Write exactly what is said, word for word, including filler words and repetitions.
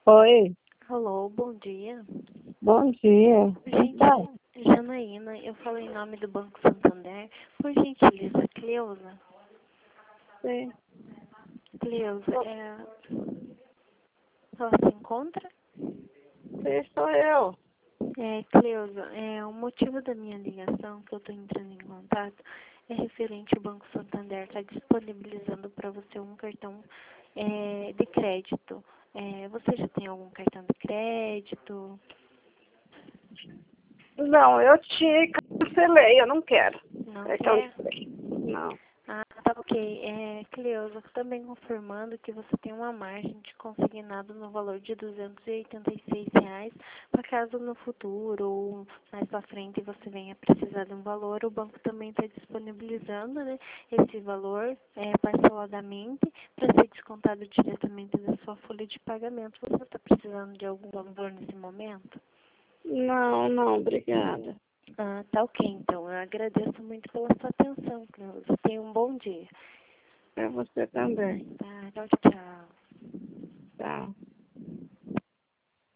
Oi, Alô, bom dia. bom dia. Gente, Então, Janaína, eu falo em nome do Banco Santander. Por gentileza, Cleusa. sim, Cleusa, é... ela se encontra? sim, sou eu. É, Cleusa, é, o motivo da minha ligação, que eu estou entrando em contato, é referente ao Banco Santander está disponibilizando para você um cartão é, de crédito. É, você já tem algum cartão de crédito? Não, eu te cancelei, eu não quero. Não Cartão de quer? crédito. Não. Ah, tá ok. É, Cleusa, também confirmando que você tem uma margem de consignado no valor de duzentos e oitenta e seis reais, para caso no futuro ou mais para frente você venha precisar de um valor, o banco também está disponibilizando, né, esse valor é, parceladamente para ser descontado diretamente da sua folha de pagamento. Você está precisando de algum valor nesse momento? Não, não, obrigada. Ah, tá ok, então. Eu agradeço muito pela sua atenção, Cleusa. Tenha um bom dia. É você também. Tá, tchau, tchau. Tchau.